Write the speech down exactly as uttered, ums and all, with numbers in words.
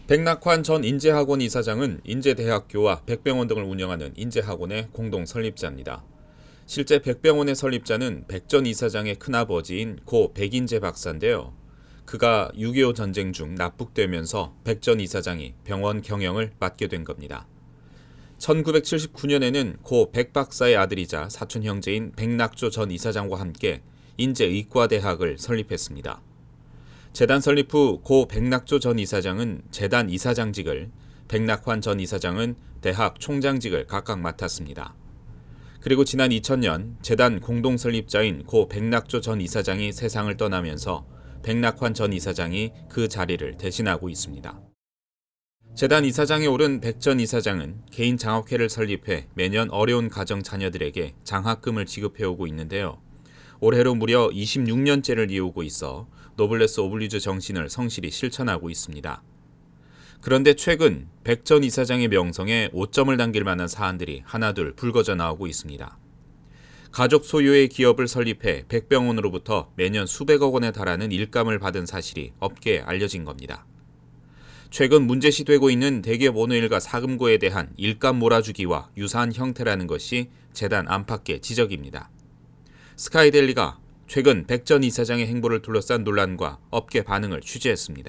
백낙환 전 인재학원 이사장은 인제대학교와 백병원 등을 운영하는 인재학원의 공동 설립자입니다. 실제 백병원의 설립자는 백 전 이사장의 큰아버지인 고 백인재 박사인데요. 그가 육이오 전쟁 중 납북되면서 백 전 이사장이 병원 경영을 맡게 된 겁니다. 천구백칠십구 년에는 고 백 박사의 아들이자 사촌 형제인 백낙조 전 이사장과 함께 인제의과대학을 설립했습니다. 재단 설립 후 고 백낙조 전 이사장은 재단 이사장직을, 백낙환 전 이사장은 대학 총장직을 각각 맡았습니다. 그리고 지난 이천 년 재단 공동 설립자인 고 백낙조 전 이사장이 세상을 떠나면서 백낙환 전 이사장이 그 자리를 대신하고 있습니다. 재단 이사장에 오른 백 전 이사장은 개인 장학회를 설립해 매년 어려운 가정 자녀들에게 장학금을 지급해오고 있는데요. 올해로 무려 이십육 년째를 이어오고 있어 노블레스 오블리주 정신을 성실히 실천하고 있습니다. 그런데 최근 백 전 이사장의 명성에 오점을 남길 만한 사안들이 하나둘 불거져 나오고 있습니다. 가족 소유의 기업을 설립해 백병원으로부터 매년 수백억 원에 달하는 일감을 받은 사실이 업계에 알려진 겁니다. 최근 문제시되고 있는 대기업 어느 일가 사금고에 대한 일감 몰아주기와 유사한 형태라는 것이 재단 안팎의 지적입니다. 스카이데일리가 최근 백 전 이사장의 행보를 둘러싼 논란과 업계 반응을 취재했습니다.